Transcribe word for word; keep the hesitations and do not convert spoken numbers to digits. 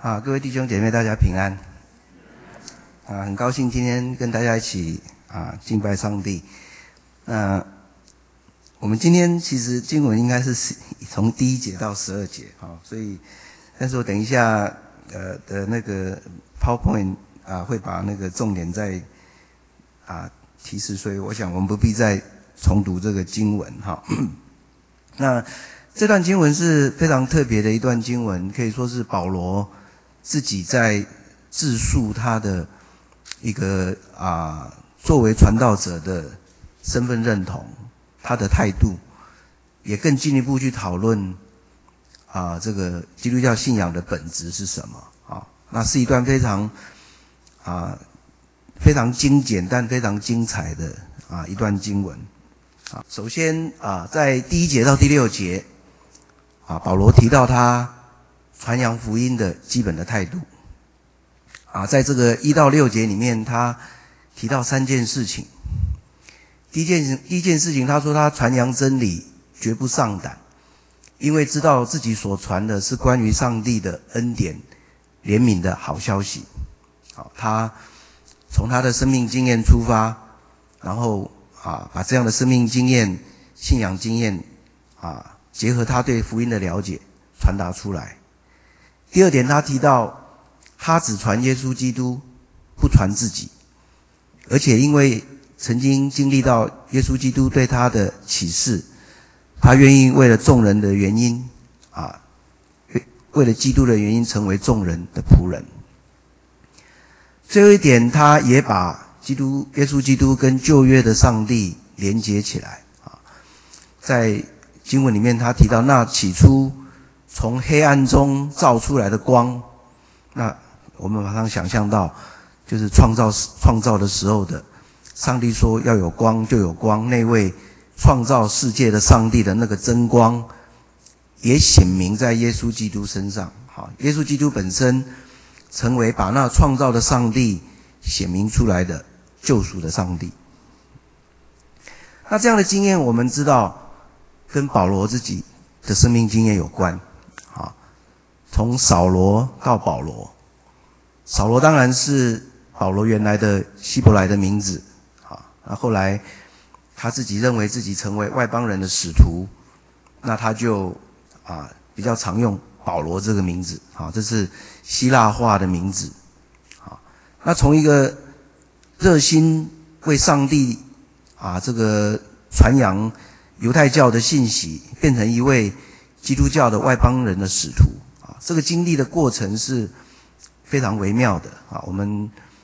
啊，各位弟兄姐妹，大家平安。啊，很高兴今天跟大家一起啊敬拜上帝。那我们今天其实经文应该是从第一节到十二节啊，所以，但是我等一下呃的那个 PowerPoint 啊会把那个重点再啊提示，所以我想我们不必再重读这个经文哈。那这段经文是非常特别的一段经文，可以说是保罗自己在自述他的一个啊作为传道者的身份认同，他的态度，也更进一步去讨论啊这个基督教信仰的本质是什么啊？那是一段非常啊非常精简但非常精彩的啊一段经文啊。首先啊，在第一节到第六节啊，保罗提到他传扬福音的基本的态度啊，在这个一到六节里面，他提到三件事情。第一件第一件事情，他说他传扬真理绝不丧胆，因为知道自己所传的是关于上帝的恩典怜悯的好消息。好，他从他的生命经验出发，然后啊，把这样的生命经验、信仰经验啊，结合他对福音的了解，传达出来。第二点，他提到他只传耶稣基督，不传自己，而且因为曾经经历到耶稣基督对他的启示，他愿意为了众人的原因啊，为了基督的原因，成为众人的仆人。最后一点，他也把基督耶稣基督跟旧约的上帝连接起来啊，在经文里面他提到，那起初从黑暗中照出来的光，那我们马上想象到就是创造创造的时候的上帝说要有光就有光，那位创造世界的上帝的那个真光也显明在耶稣基督身上。好，耶稣基督本身成为把那创造的上帝显明出来的救赎的上帝。那这样的经验我们知道跟保罗自己的生命经验有关啊，从扫罗到保罗，扫罗当然是保罗原来的希伯来的名字啊，那后来他自己认为自己成为外邦人的使徒，那他就啊比较常用保罗这个名字啊，这是希腊化的名字啊。那从一个热心为上帝啊这个传扬犹太教的信息，变成一位基督教的外邦人的使徒啊，这个经历的过程是非常微妙的啊。我们